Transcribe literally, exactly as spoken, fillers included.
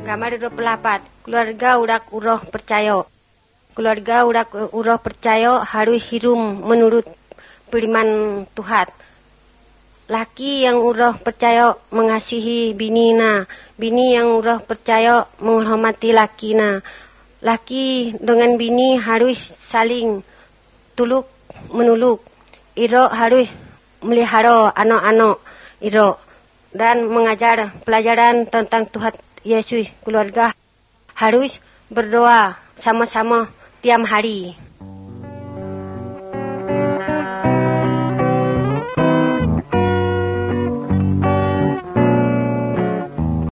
Gambar dua puluh delapan. Keluarga urak uroh percaya. Keluarga urak uroh percaya harus hirum menurut firman Tuhan. Laki yang uroh percaya mengasihi binina. Bini yang uroh percaya menghormati lakina. Laki dengan bini harus saling tuluk menuluk. Iro harus melihara anak-anak iro dan mengajar pelajaran tentang Tuhan Yesus. Keluarga harus berdoa sama-sama tiap hari.